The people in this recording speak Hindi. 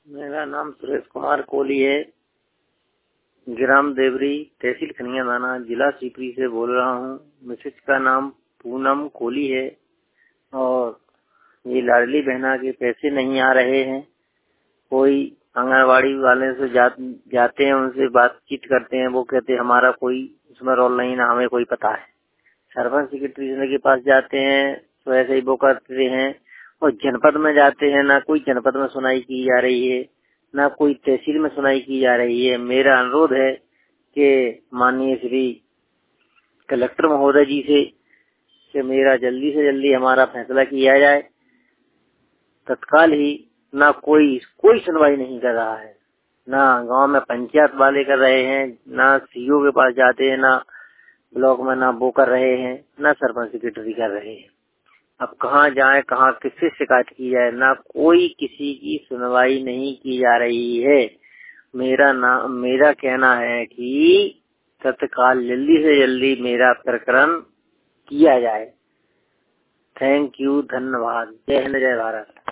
मेरा नाम सुरेश कुमार कोहली है। ग्राम देवरी, तहसील खनिया थाना, जिला सीकरी से बोल रहा हूँ। मिसेज का नाम पूनम कोहली है और ये लाडली बहना के पैसे नहीं आ रहे हैं। कोई आंगनबाड़ी वाले से जाते हैं, उनसे बातचीत करते हैं, वो कहते हैं हमारा कोई उसमें रोल नहीं, ना हमें कोई पता है। सरपंच सेक्रेटरी के पास जाते हैं तो ऐसे ही वो करते हैं, और जनपद में जाते हैं, ना कोई जनपद में सुनाई की जा रही है, ना कोई तहसील में सुनाई की जा रही है। मेरा अनुरोध है कि माननीय श्री कलेक्टर महोदय जी से कि मेरा जल्दी से जल्दी हमारा फैसला किया जाए तत्काल ही। ना कोई सुनवाई नहीं कर रहा है, ना गांव में पंचायत वाले कर रहे हैं, ना सीओ के पास जाते हैं, ना ब्लॉक में ना वो कर रहे हैं, ना सरपंच सेक्रेटरी कर रहे हैं। अब कहाँ जाए, कहाँ किससे शिकायत की जाए, ना कोई किसी की सुनवाई नहीं की जा रही है। मेरा कहना है कि तत्काल जल्दी से जल्दी मेरा प्रकरण किया जाए। थैंक यू, धन्यवाद। जय हिंद, जय भारत।